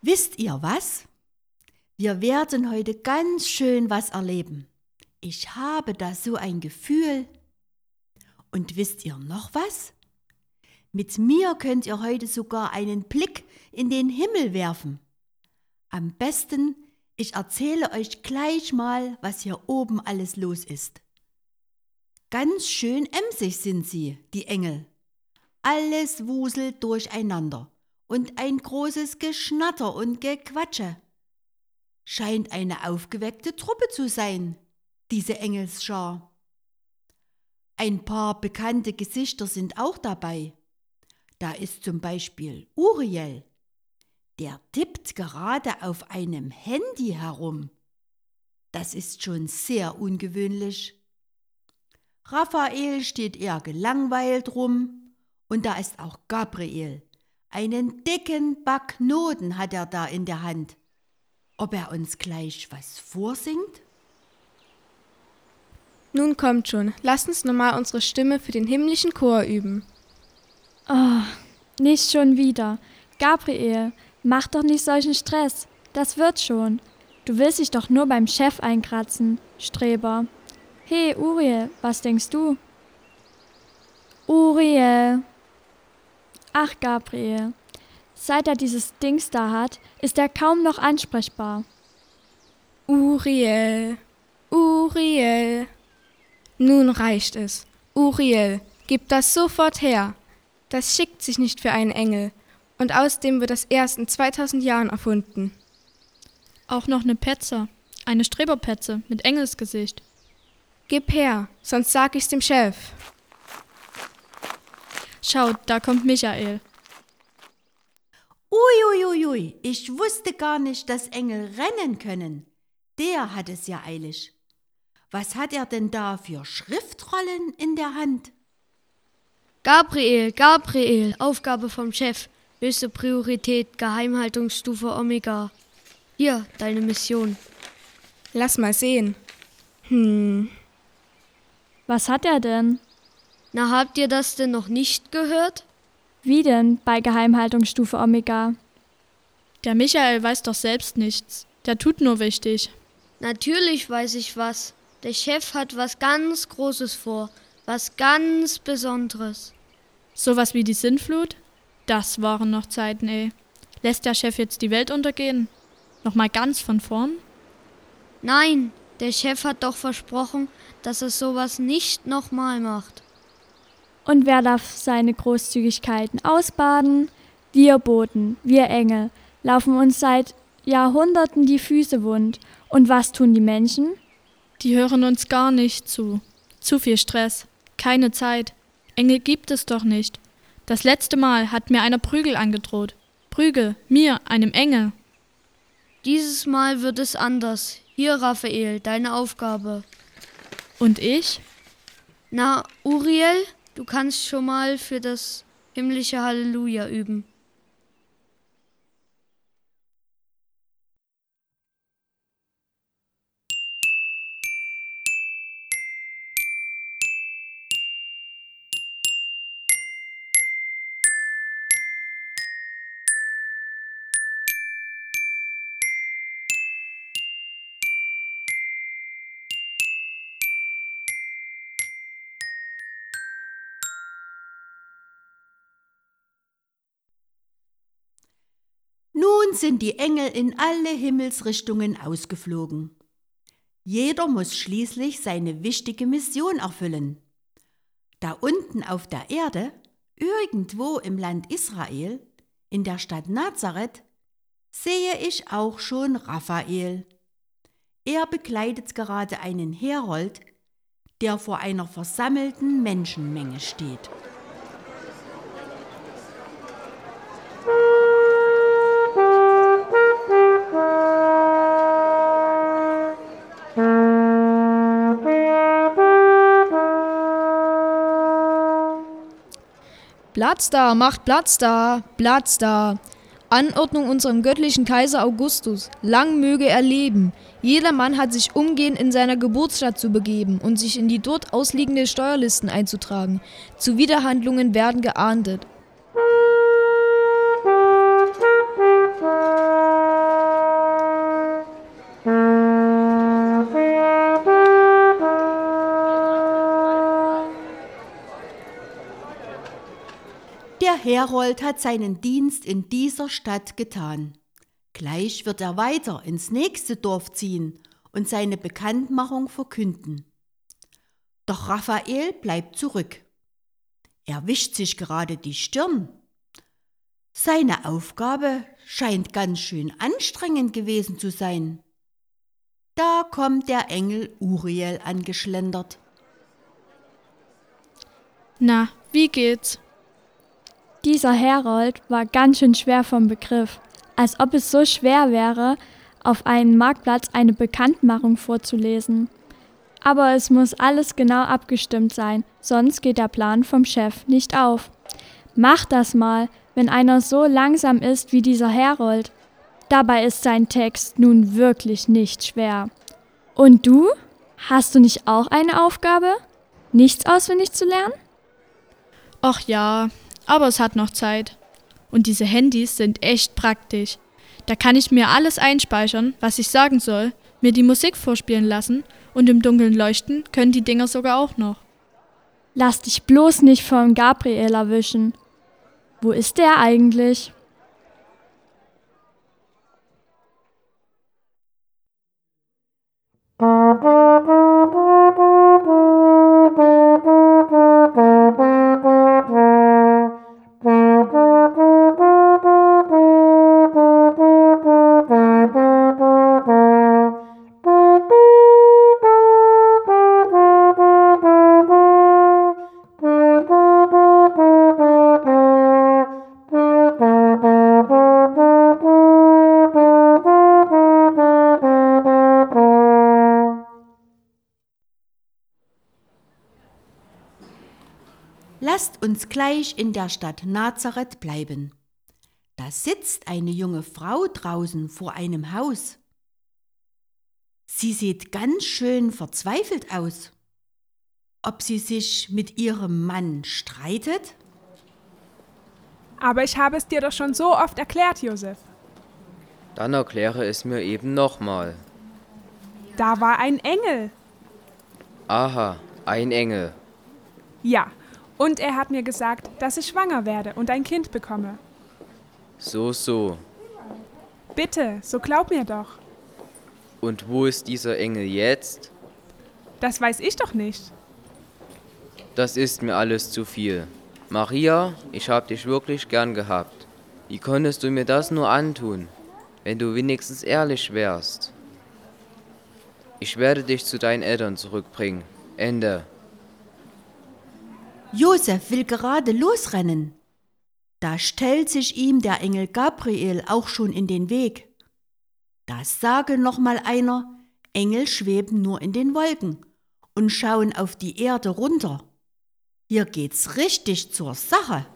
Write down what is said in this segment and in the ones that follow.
Wisst ihr was? Wir werden heute ganz schön was erleben. Ich habe da so ein Gefühl. Und wisst ihr noch was? Mit mir könnt ihr heute sogar einen Blick in den Himmel werfen. Am besten, ich erzähle euch gleich mal, was hier oben alles los ist. Ganz schön emsig sind sie, die Engel. Alles wuselt durcheinander und ein großes Geschnatter und Gequatsche. Scheint eine aufgeweckte Truppe zu sein, diese Engelsschar. Ein paar bekannte Gesichter sind auch dabei. Da ist zum Beispiel Uriel. Der tippt gerade auf einem Handy herum. Das ist schon sehr ungewöhnlich. Raphael steht eher gelangweilt rum und da ist auch Gabriel. Einen dicken Backnoten hat er da in der Hand. Ob er uns gleich was vorsingt? Nun kommt schon, lasst uns nochmal unsere Stimme für den himmlischen Chor üben. Oh, nicht schon wieder. Gabriel, mach doch nicht solchen Stress. Das wird schon. Du willst dich doch nur beim Chef einkratzen, Streber. Hey, Uriel, was denkst du? Uriel. Ach, Gabriel. Seit er dieses Dings da hat, ist er kaum noch ansprechbar. Uriel, Uriel. Nun reicht es. Uriel, gib das sofort her. Das schickt sich nicht für einen Engel. Und außerdem wird das erst in 2000 Jahren erfunden. Auch noch eine Petze, eine Streberpetze mit Engelsgesicht. Gib her, sonst sag ich's dem Chef. Schaut, da kommt Michael. Uiuiui, ich wusste gar nicht, dass Engel rennen können. Der hat es ja eilig. Was hat er denn da für Schriftrollen in der Hand? Gabriel, Aufgabe vom Chef. Höchste Priorität, Geheimhaltungsstufe Omega. Hier, deine Mission. Lass mal sehen. Was hat er denn? Na, habt ihr das denn noch nicht gehört? Wie denn bei Geheimhaltungsstufe Omega? Der Michael weiß doch selbst nichts. Der tut nur wichtig. Natürlich weiß ich was. Der Chef hat was ganz Großes vor. Was ganz Besonderes. Sowas wie die Sintflut? Das waren noch Zeiten, ey. Lässt der Chef jetzt die Welt untergehen? Nochmal ganz von vorn? Nein, der Chef hat doch versprochen, dass er sowas nicht nochmal macht. Und wer darf seine Großzügigkeiten ausbaden? Wir Boten, wir Engel, laufen uns seit Jahrhunderten die Füße wund. Und was tun die Menschen? Die hören uns gar nicht zu. Zu viel Stress. Keine Zeit. Engel gibt es doch nicht. Das letzte Mal hat mir einer Prügel angedroht. Prügel, mir, einem Engel. Dieses Mal wird es anders. Hier, Raphael, deine Aufgabe. Und ich? Na, Uriel, du kannst schon mal für das himmlische Halleluja üben. Nun sind die Engel in alle Himmelsrichtungen ausgeflogen. Jeder muss schließlich seine wichtige Mission erfüllen. Da unten auf der Erde, irgendwo im Land Israel, in der Stadt Nazareth, sehe ich auch schon Raphael. Er begleitet gerade einen Herold, der vor einer versammelten Menschenmenge steht. Platz da, macht Platz da, Platz da. Anordnung unserem göttlichen Kaiser Augustus. Lang möge er leben. Jedermann hat sich umgehend in seiner Geburtsstadt zu begeben und sich in die dort ausliegende Steuerlisten einzutragen. Zuwiderhandlungen werden geahndet. Der Herold hat seinen Dienst in dieser Stadt getan. Gleich wird er weiter ins nächste Dorf ziehen und seine Bekanntmachung verkünden. Doch Raphael bleibt zurück. Er wischt sich gerade die Stirn. Seine Aufgabe scheint ganz schön anstrengend gewesen zu sein. Da kommt der Engel Uriel angeschlendert. Na, wie geht's? Dieser Herold war ganz schön schwer vom Begriff, als ob es so schwer wäre, auf einem Marktplatz eine Bekanntmachung vorzulesen. Aber es muss alles genau abgestimmt sein, sonst geht der Plan vom Chef nicht auf. Mach das mal, wenn einer so langsam ist wie dieser Herold. Dabei ist sein Text nun wirklich nicht schwer. Und du? Hast du nicht auch eine Aufgabe? Nichts auswendig zu lernen? Ach ja, aber es hat noch Zeit. Und diese Handys sind echt praktisch. Da kann ich mir alles einspeichern, was ich sagen soll, mir die Musik vorspielen lassen und im Dunkeln leuchten können die Dinger sogar auch noch. Lass dich bloß nicht vom Gabriel erwischen. Wo ist der eigentlich? Lasst uns gleich in der Stadt Nazareth bleiben. Da sitzt eine junge Frau draußen vor einem Haus. Sie sieht ganz schön verzweifelt aus. Ob sie sich mit ihrem Mann streitet? Aber ich habe es dir doch schon so oft erklärt, Josef. Dann erkläre es mir eben nochmal. Da war ein Engel. Aha, ein Engel. Ja, und er hat mir gesagt, dass ich schwanger werde und ein Kind bekomme. So. Bitte, so glaub mir doch. Und wo ist dieser Engel jetzt? Das weiß ich doch nicht. Das ist mir alles zu viel. Maria, ich hab dich wirklich gern gehabt. Wie konntest du mir das nur antun, wenn du wenigstens ehrlich wärst? Ich werde dich zu deinen Eltern zurückbringen. Ende. Josef will gerade losrennen. Da stellt sich ihm der Engel Gabriel auch schon in den Weg. Da sage noch mal einer, Engel schweben nur in den Wolken und schauen auf die Erde runter. Hier geht's richtig zur Sache.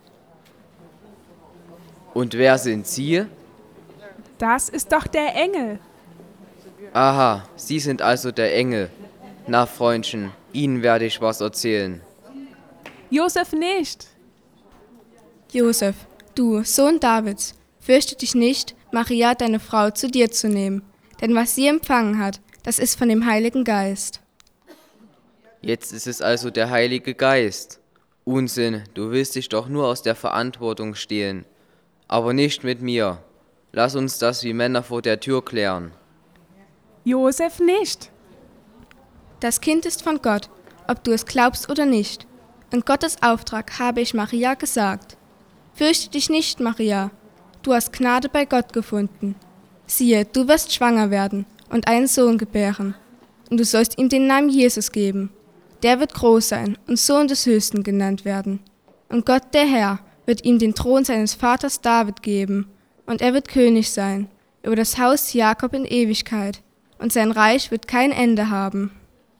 Und wer sind Sie? Das ist doch der Engel. Aha, Sie sind also der Engel. Na, Freundchen, Ihnen werde ich was erzählen. Josef nicht. Josef, du, Sohn Davids, fürchte dich nicht, Maria, deine Frau, zu dir zu nehmen. Denn was sie empfangen hat, das ist von dem Heiligen Geist. Jetzt ist es also der Heilige Geist. Unsinn, du willst dich doch nur aus der Verantwortung stehlen. Aber nicht mit mir. Lass uns das wie Männer vor der Tür klären. Josef nicht. Das Kind ist von Gott, ob du es glaubst oder nicht. In Gottes Auftrag habe ich Maria gesagt. Fürchte dich nicht, Maria. Du hast Gnade bei Gott gefunden. Siehe, du wirst schwanger werden und einen Sohn gebären. Und du sollst ihm den Namen Jesus geben. Der wird groß sein und Sohn des Höchsten genannt werden. Und Gott, der Herr, wird ihm den Thron seines Vaters David geben. Und er wird König sein über das Haus Jakob in Ewigkeit. Und sein Reich wird kein Ende haben.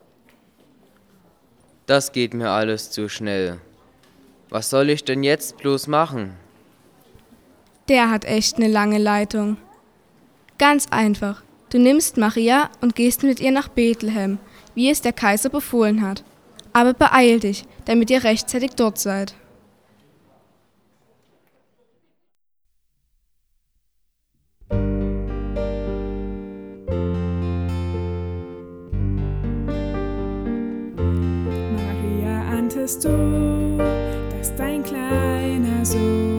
Das geht mir alles zu schnell. Was soll ich denn jetzt bloß machen? Der hat echt eine lange Leitung. Ganz einfach. Du nimmst Maria und gehst mit ihr nach Bethlehem, wie es der Kaiser befohlen hat. Aber beeil dich, damit ihr rechtzeitig dort seid. Maria, ahntest du, dass dein kleiner Sohn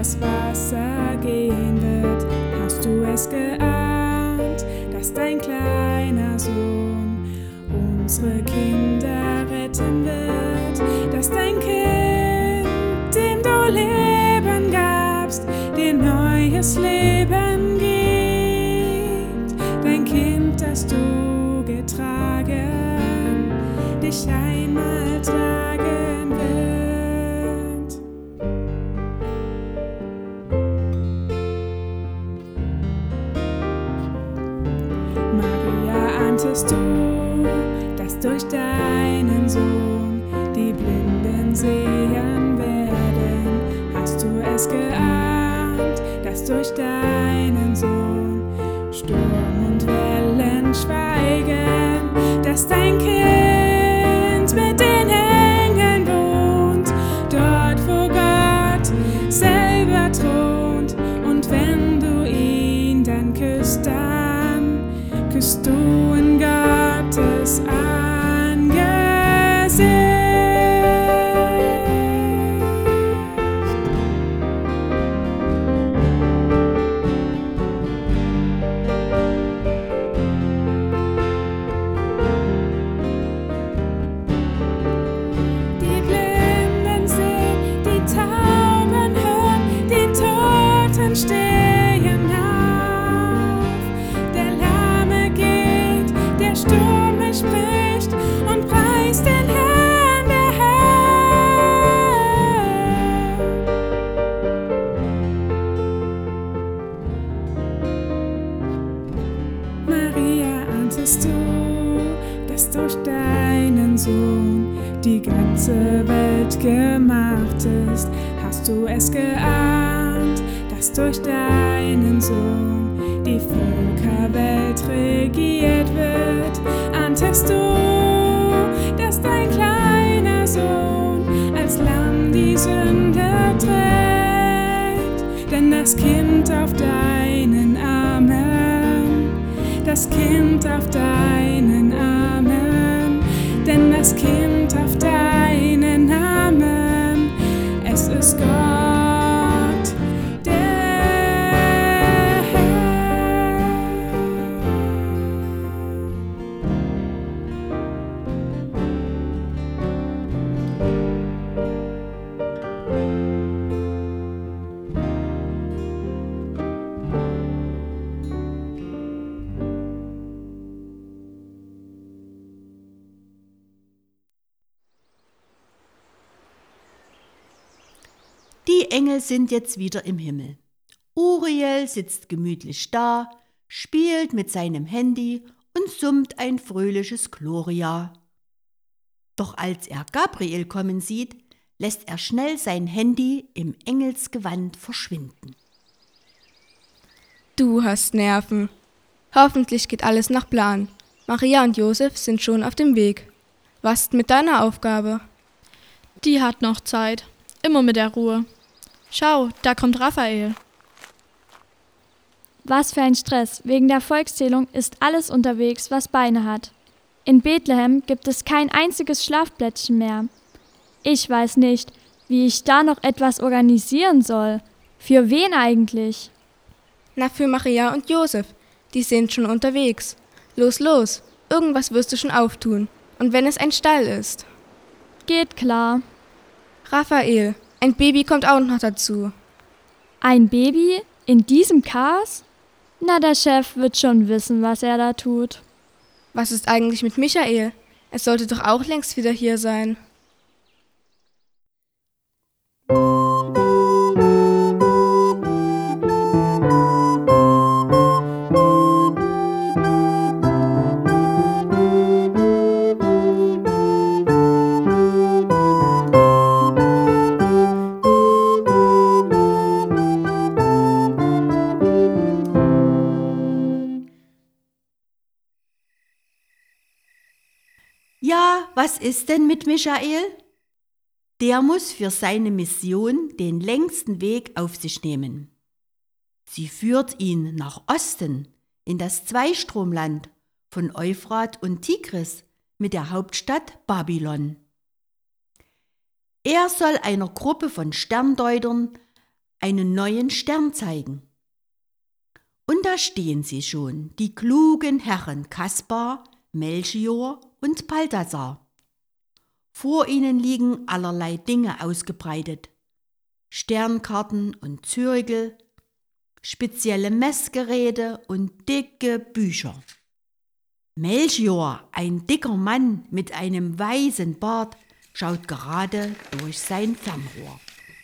das Wasser gehen wird. Hast du es geahnt, dass dein kleiner Sohn unsere Kinder retten wird? Dass dein Kind, dem du Leben gabst, dir neues Leben gibt. Dein Kind, das du getragen, dich einmal tragen wird. Maria, ahntest du, dass durch deinen Sohn die Blinden sehen werden? Hast du es geahnt, dass durch deinen Sohn Sturm und Wellen schweigen? Dass dein Kind mit den Engeln wohnt, dort wo Gott selber thront. Und wenn du ihn dann küsst du in Gottes Angesicht. Die Blinden sehen, die Tauben hören, die Toten stehen auf. Der Lahme geht, der Sturm spricht und preist den Herrn der Herren. Maria, ahntest du, dass durch deinen Sohn die ganze Welt gemacht ist? Hast du es geahnt, dass durch deinen Sohn die Völkerwelt regiert wird? Ahntest du, dass dein kleiner Sohn als Lamm die Sünde trägt? Denn das Kind auf deinen Armen, das Kind auf deinen Armen, denn das Kind auf deinen Armen, es ist Gott, der Herr. Die Engel sind jetzt wieder im Himmel. Uriel sitzt gemütlich da, spielt mit seinem Handy und summt ein fröhliches Gloria. Doch als er Gabriel kommen sieht, lässt er schnell sein Handy im Engelsgewand verschwinden. Du hast Nerven. Hoffentlich geht alles nach Plan. Maria und Josef sind schon auf dem Weg. Was ist mit deiner Aufgabe? Die hat noch Zeit. Immer mit der Ruhe. Schau, da kommt Raphael. Was für ein Stress. Wegen der Volkszählung ist alles unterwegs, was Beine hat. In Bethlehem gibt es kein einziges Schlafplätzchen mehr. Ich weiß nicht, wie ich da noch etwas organisieren soll. Für wen eigentlich? Na, für Maria und Josef. Die sind schon unterwegs. Los, los. Irgendwas wirst du schon auftun. Und wenn es ein Stall ist. Geht klar. Raphael, ein Baby kommt auch noch dazu. Ein Baby? In diesem Chaos? Na, der Chef wird schon wissen, was er da tut. Was ist eigentlich mit Michael? Es sollte doch auch längst wieder hier sein. Ja, was ist denn mit Michael? Der muss für seine Mission den längsten Weg auf sich nehmen. Sie führt ihn nach Osten, in das Zweistromland von Euphrat und Tigris mit der Hauptstadt Babylon. Er soll einer Gruppe von Sterndeutern einen neuen Stern zeigen. Und da stehen sie schon, die klugen Herren Kaspar, Melchior und Balthasar. Vor ihnen liegen allerlei Dinge ausgebreitet. Sternkarten und Zirkel, spezielle Messgeräte und dicke Bücher. Melchior, ein dicker Mann mit einem weißen Bart, schaut gerade durch sein Fernrohr.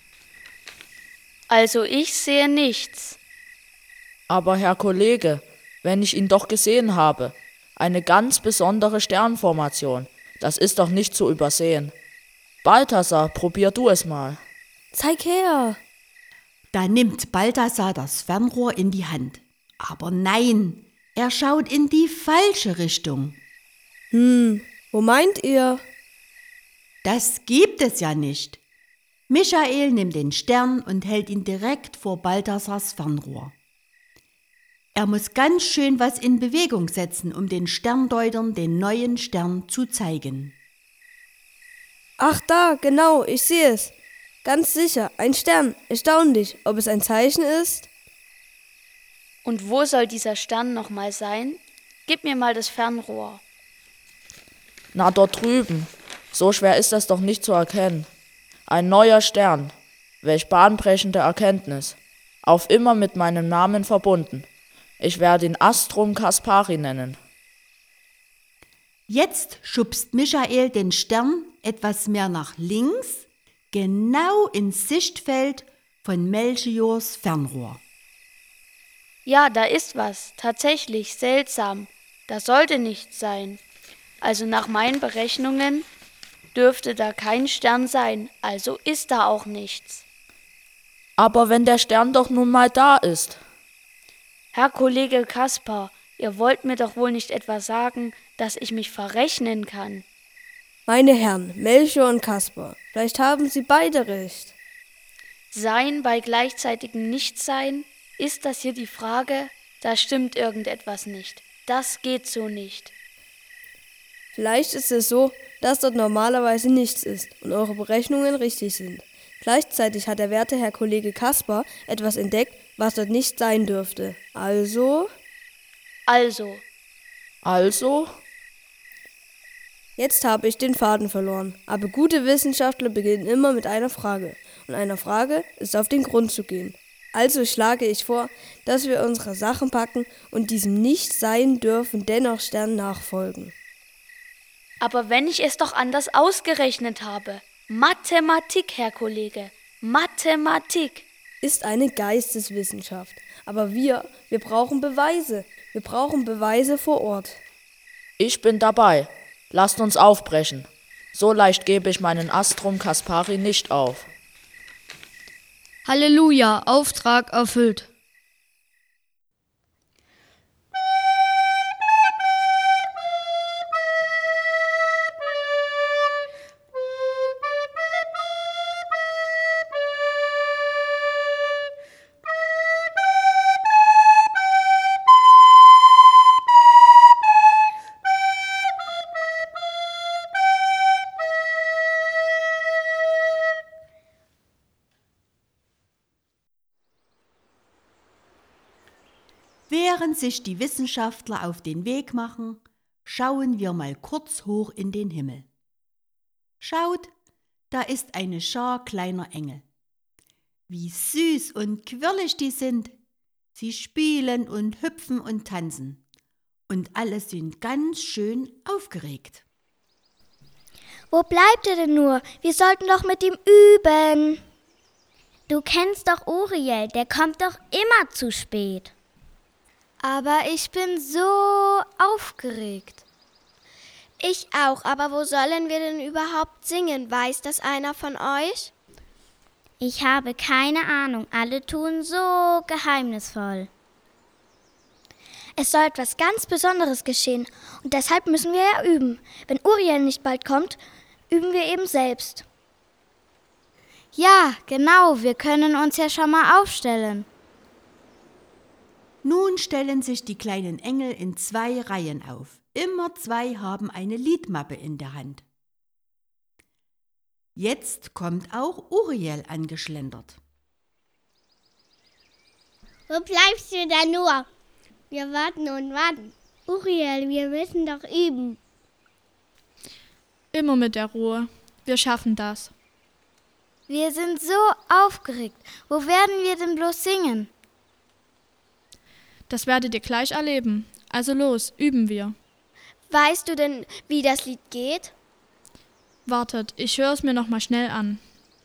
Also ich sehe nichts. Aber Herr Kollege, wenn ich ihn doch gesehen habe, eine ganz besondere Sternformation, das ist doch nicht zu übersehen. Balthasar, probier du es mal. Zeig her! Da nimmt Balthasar das Fernrohr in die Hand. Aber nein, er schaut in die falsche Richtung. Wo meint ihr? Das gibt es ja nicht. Michael nimmt den Stern und hält ihn direkt vor Balthasars Fernrohr. Er muss ganz schön was in Bewegung setzen, um den Sterndeutern den neuen Stern zu zeigen. Ach da, genau, ich sehe es. Ganz sicher, ein Stern. Erstaunlich, ob es ein Zeichen ist? Und wo soll dieser Stern nochmal sein? Gib mir mal das Fernrohr. Na, dort drüben. So schwer ist das doch nicht zu erkennen. Ein neuer Stern. Welch bahnbrechende Erkenntnis. Auf immer mit meinem Namen verbunden. Ich werde ihn Astrum Caspari nennen. Jetzt schubst Michael den Stern etwas mehr nach links, genau ins Sichtfeld von Melchiors Fernrohr. Ja, da ist was. Tatsächlich seltsam. Das sollte nichts sein. Also nach meinen Berechnungen dürfte da kein Stern sein. Also ist da auch nichts. Aber wenn der Stern doch nun mal da ist. Herr Kollege Kaspar, ihr wollt mir doch wohl nicht etwa sagen, dass ich mich verrechnen kann. Meine Herren, Melchior und Kaspar, vielleicht haben Sie beide recht. Sein bei gleichzeitigem Nichtsein? Ist das hier die Frage? Da stimmt irgendetwas nicht. Das geht so nicht. Vielleicht ist es so, dass dort normalerweise nichts ist und eure Berechnungen richtig sind. Gleichzeitig hat der werte Herr Kollege Kaspar etwas entdeckt, was dort nicht sein dürfte. Also? Jetzt habe ich den Faden verloren. Aber gute Wissenschaftler beginnen immer mit einer Frage. Und einer Frage ist auf den Grund zu gehen. Also schlage ich vor, dass wir unsere Sachen packen und diesem nicht sein dürfen dennoch Stern nachfolgen. Aber wenn ich es doch anders ausgerechnet habe. Mathematik, Herr Kollege. Mathematik. Ist eine Geisteswissenschaft. Aber wir brauchen Beweise. Wir brauchen Beweise vor Ort. Ich bin dabei. Lasst uns aufbrechen. So leicht gebe ich meinen Astrum Caspari nicht auf. Halleluja, Auftrag erfüllt. Während sich die Wissenschaftler auf den Weg machen, schauen wir mal kurz hoch in den Himmel. Schaut, da ist eine Schar kleiner Engel. Wie süß und quirlig die sind. Sie spielen und hüpfen und tanzen. Und alle sind ganz schön aufgeregt. Wo bleibt er denn nur? Wir sollten doch mit ihm üben. Du kennst doch Uriel, der kommt doch immer zu spät. Aber ich bin so aufgeregt. Ich auch, aber wo sollen wir denn überhaupt singen? Weiß das einer von euch? Ich habe keine Ahnung, alle tun so geheimnisvoll. Es soll etwas ganz Besonderes geschehen und deshalb müssen wir ja üben. Wenn Uriel nicht bald kommt, üben wir eben selbst. Ja, genau, wir können uns ja schon mal aufstellen. Nun stellen sich die kleinen Engel in 2 Reihen auf. Immer 2 haben eine Liedmappe in der Hand. Jetzt kommt auch Uriel angeschlendert. Wo bleibst du denn nur? Wir warten und warten. Uriel, wir müssen doch üben. Immer mit der Ruhe. Wir schaffen das. Wir sind so aufgeregt. Wo werden wir denn bloß singen? Das werdet ihr gleich erleben. Also los, üben wir. Weißt du denn, wie das Lied geht? Wartet, ich höre es mir noch mal schnell an.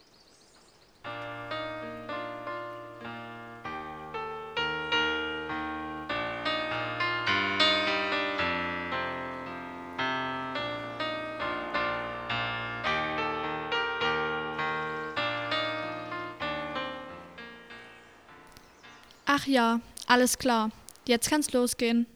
Ach ja, alles klar. Jetzt kann's losgehen.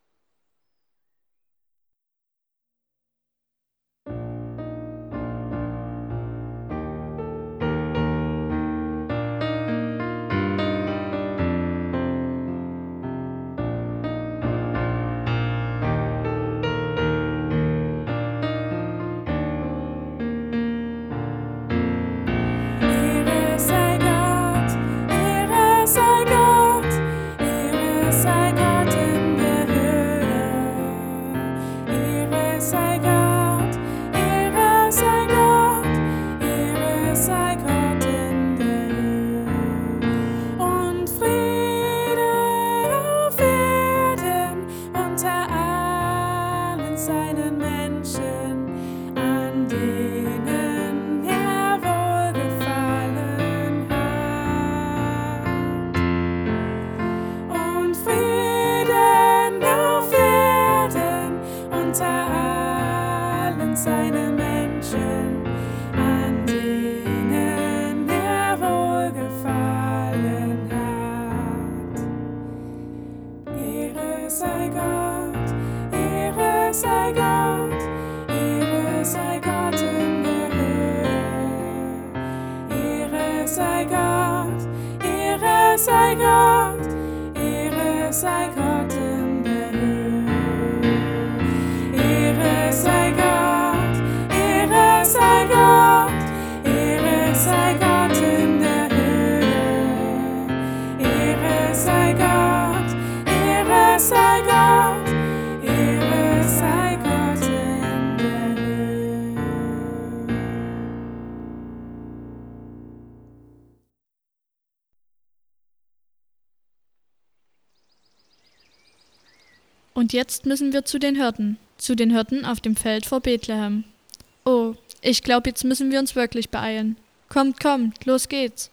Und jetzt müssen wir zu den Hirten auf dem Feld vor Bethlehem. Oh, ich glaube, jetzt müssen wir uns wirklich beeilen. Kommt, los geht's.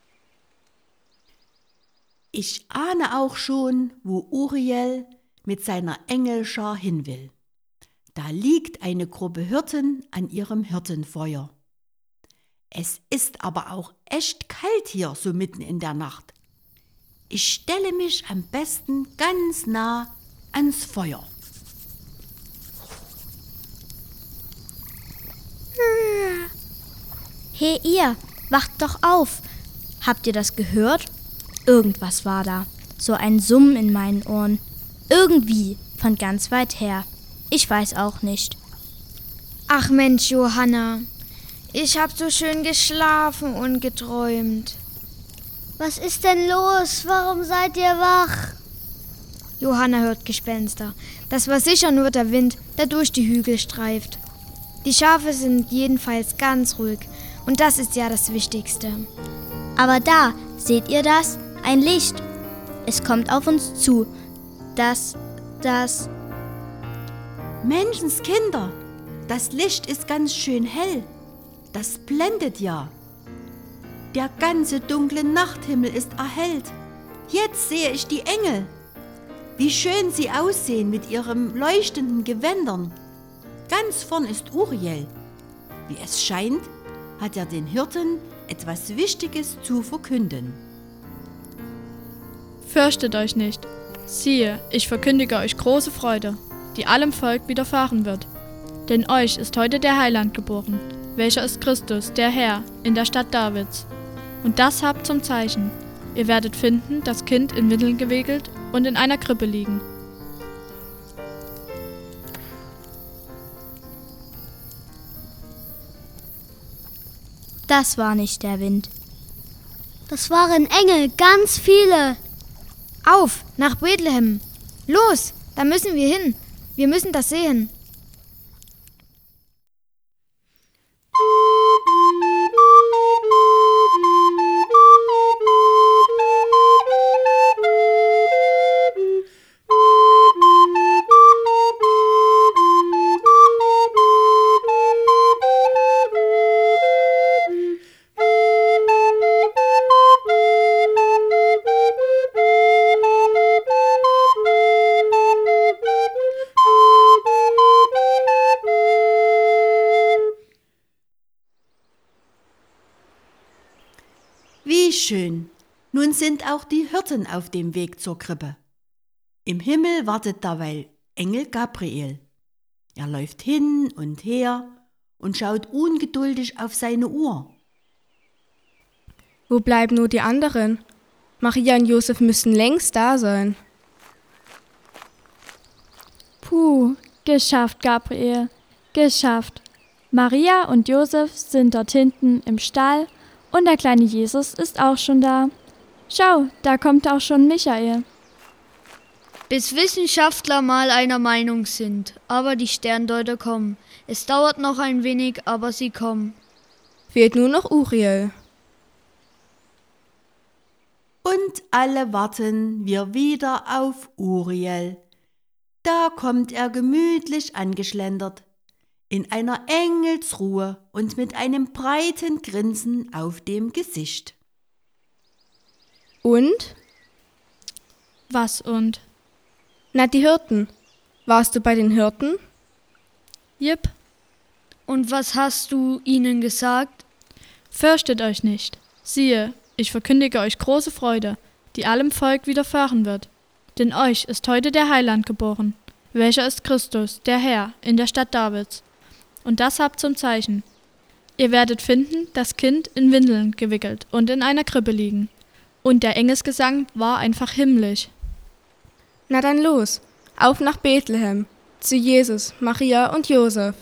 Ich ahne auch schon, wo Uriel mit seiner Engelschar hin will. Da liegt eine Gruppe Hirten an ihrem Hirtenfeuer. Es ist aber auch echt kalt hier, so mitten in der Nacht. Ich stelle mich am besten ganz nah ans Feuer. Hey ihr, wacht doch auf. Habt ihr das gehört? Irgendwas war da. So ein Summen in meinen Ohren. Irgendwie, von ganz weit her. Ich weiß auch nicht. Ach Mensch, Johanna. Ich hab so schön geschlafen und geträumt. Was ist denn los? Warum seid ihr wach? Johanna hört Gespenster. Das war sicher nur der Wind, der durch die Hügel streift. Die Schafe sind jedenfalls ganz ruhig. Und das ist ja das Wichtigste. Aber da, seht ihr das? Ein Licht. Es kommt auf uns zu. Das... Menschenskinder, das Licht ist ganz schön hell. Das blendet ja. Der ganze dunkle Nachthimmel ist erhellt. Jetzt sehe ich die Engel. Wie schön sie aussehen mit ihren leuchtenden Gewändern. Ganz vorn ist Uriel. Wie es scheint, hat er den Hirten etwas Wichtiges zu verkünden. Fürchtet euch nicht. Siehe, ich verkündige euch große Freude, die allem Volk widerfahren wird. Denn euch ist heute der Heiland geboren, welcher ist Christus, der Herr, in der Stadt Davids. Und das habt zum Zeichen. Ihr werdet finden, das Kind in Windeln gewickelt und in einer Krippe liegen. Das war nicht der Wind. Das waren Engel, ganz viele. Auf, nach Bethlehem! Los, da müssen wir hin! Wir müssen das sehen! Wie schön! Nun sind auch die Hirten auf dem Weg zur Krippe. Im Himmel wartet derweil Engel Gabriel. Er läuft hin und her und schaut ungeduldig auf seine Uhr. Wo bleiben nur die anderen? Maria und Josef müssten längst da sein. Puh, geschafft, Gabriel, geschafft. Maria und Josef sind dort hinten im Stall und der kleine Jesus ist auch schon da. Schau, da kommt auch schon Michael. Bis Wissenschaftler mal einer Meinung sind, aber die Sterndeuter kommen. Es dauert noch ein wenig, aber sie kommen. Fehlt nur noch Uriel. Und alle warten wir wieder auf Uriel. Da kommt er gemütlich angeschlendert, in einer Engelsruhe und mit einem breiten Grinsen auf dem Gesicht. Und? Was und? Na, die Hirten. Warst du bei den Hirten? Jipp. Und was hast du ihnen gesagt? Fürchtet euch nicht. Siehe, ich verkündige euch große Freude, die allem Volk widerfahren wird. Denn euch ist heute der Heiland geboren, welcher ist Christus, der Herr, in der Stadt Davids. Und das habt zum Zeichen. Ihr werdet finden, das Kind in Windeln gewickelt und in einer Krippe liegen. Und der Engelsgesang war einfach himmlisch. Na dann los, auf nach Bethlehem, zu Jesus, Maria und Josef.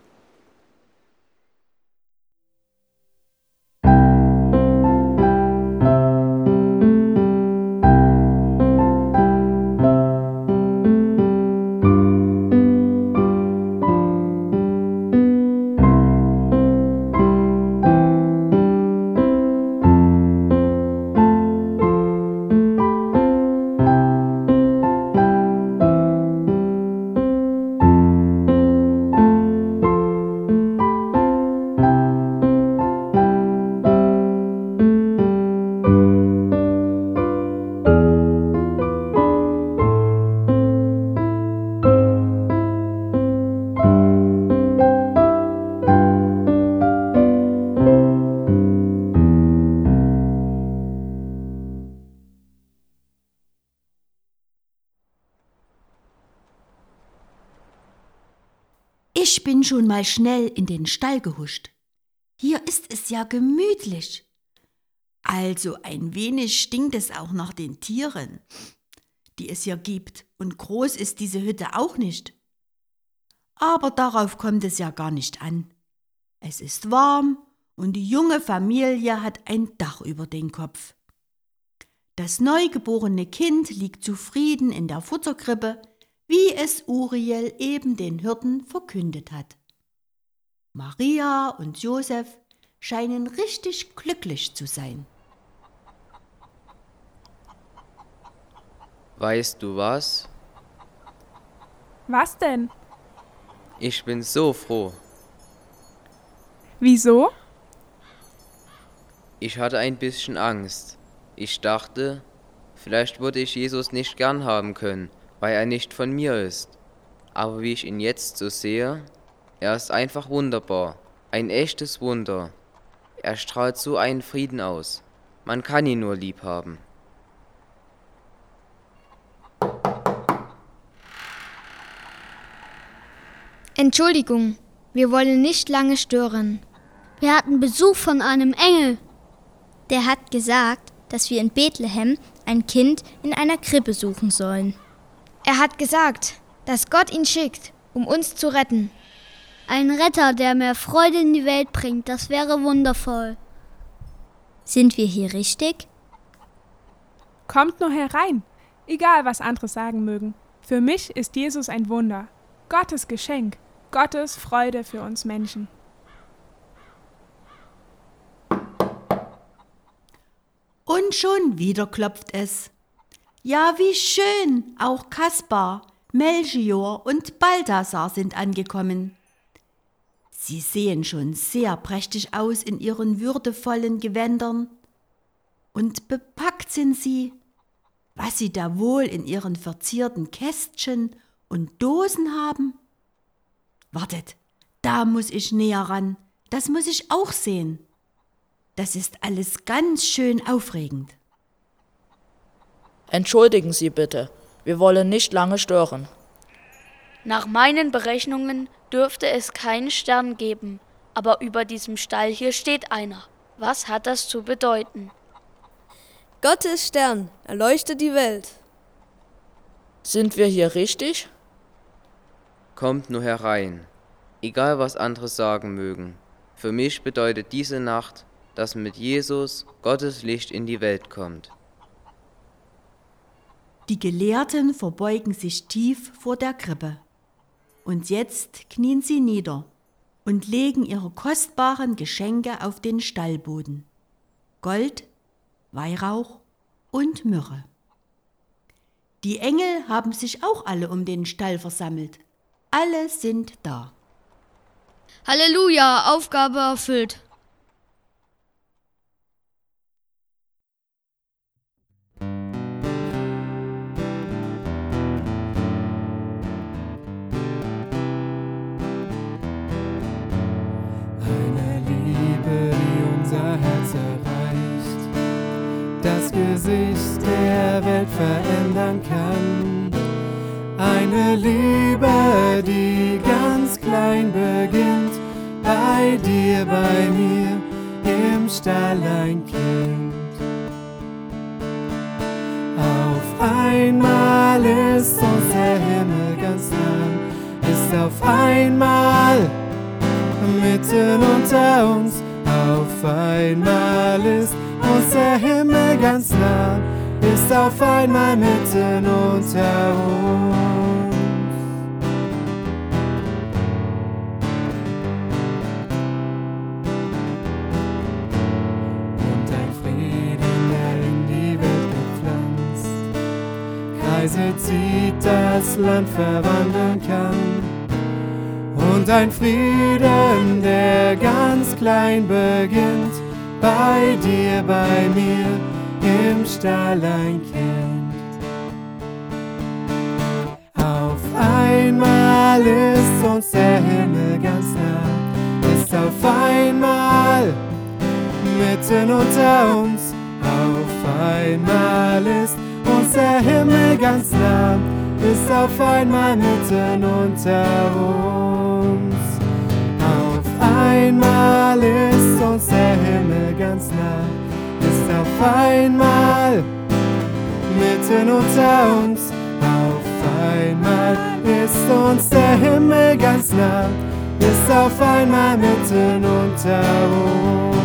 Ich bin schon mal schnell in den Stall gehuscht. Hier ist es ja gemütlich. Also ein wenig stinkt es auch nach den Tieren, die es hier gibt. Und groß ist diese Hütte auch nicht. Aber darauf kommt es ja gar nicht an. Es ist warm und die junge Familie hat ein Dach über den Kopf. Das neugeborene Kind liegt zufrieden in der Futterkrippe, wie es Uriel eben den Hirten verkündet hat. Maria und Josef scheinen richtig glücklich zu sein. Weißt du was? Was denn? Ich bin so froh. Wieso? Ich hatte ein bisschen Angst. Ich dachte, vielleicht würde ich Jesus nicht gern haben können, weil er nicht von mir ist. Aber wie ich ihn jetzt so sehe, er ist einfach wunderbar, ein echtes Wunder. Er strahlt so einen Frieden aus. Man kann ihn nur lieb haben. Entschuldigung, wir wollen nicht lange stören. Wir hatten Besuch von einem Engel. Der hat gesagt, dass wir in Bethlehem ein Kind in einer Krippe suchen sollen. Er hat gesagt, dass Gott ihn schickt, um uns zu retten. Ein Retter, der mehr Freude in die Welt bringt, das wäre wundervoll. Sind wir hier richtig? Kommt nur herein. Egal, was andere sagen mögen. Für mich ist Jesus ein Wunder. Gottes Geschenk. Gottes Freude für uns Menschen. Und schon wieder klopft es. Ja, wie schön, auch Kaspar, Melchior und Balthasar sind angekommen. Sie sehen schon sehr prächtig aus in ihren würdevollen Gewändern. Und bepackt sind sie, was sie da wohl in ihren verzierten Kästchen und Dosen haben. Wartet, da muss ich näher ran, das muss ich auch sehen. Das ist alles ganz schön aufregend. Entschuldigen Sie bitte, wir wollen nicht lange stören. Nach meinen Berechnungen dürfte es keinen Stern geben, aber über diesem Stall hier steht einer. Was hat das zu bedeuten? Gottes Stern erleuchtet die Welt. Sind wir hier richtig? Kommt nur herein, egal was andere sagen mögen. Für mich bedeutet diese Nacht, dass mit Jesus Gottes Licht in die Welt kommt. Die Gelehrten verbeugen sich tief vor der Krippe. Und jetzt knien sie nieder und legen ihre kostbaren Geschenke auf den Stallboden. Gold, Weihrauch und Myrrhe. Die Engel haben sich auch alle um den Stall versammelt. Alle sind da. Halleluja, Aufgabe erfüllt. Das Gesicht der Welt verändern kann. Eine Liebe, die ganz klein beginnt, bei dir, bei mir, im Stall ein Kind. Auf einmal ist uns der Himmel ganz nah, ist auf einmal mitten unter uns, auf einmal ist uns der Himmel ganz nah, ist auf einmal mitten unter uns. Und ein Frieden, der in die Welt gepflanzt, Kreise zieht, das Land verwandeln kann. Und ein Frieden, der ganz klein beginnt, bei dir, bei mir, im Stall ein Kind. Auf einmal ist uns der Himmel ganz nah, ist auf einmal mitten unter uns. Auf einmal ist uns der Himmel ganz nah, ist auf einmal mitten unter uns. Auf einmal ist uns der Himmel ganz nah, ist auf einmal mitten unter uns. Auf einmal ist uns der Himmel ganz nah, ist auf einmal mitten unter uns.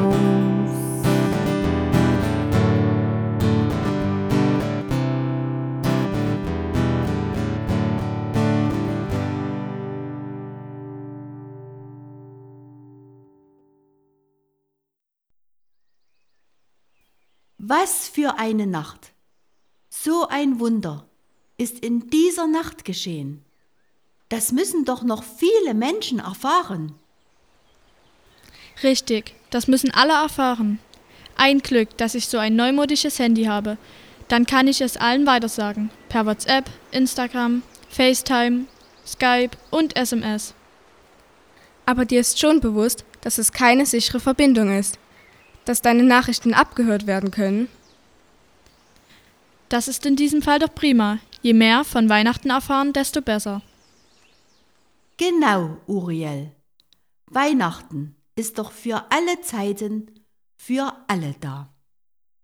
Was für eine Nacht! So ein Wunder ist in dieser Nacht geschehen. Das müssen doch noch viele Menschen erfahren. Richtig, das müssen alle erfahren. Ein Glück, dass ich so ein neumodisches Handy habe. Dann kann ich es allen weitersagen. Per WhatsApp, Instagram, FaceTime, Skype und SMS. Aber dir ist schon bewusst, dass es keine sichere Verbindung ist. Dass deine Nachrichten abgehört werden können? Das ist in diesem Fall doch prima. Je mehr von Weihnachten erfahren, desto besser. Genau, Uriel. Weihnachten ist doch für alle Zeiten, für alle da.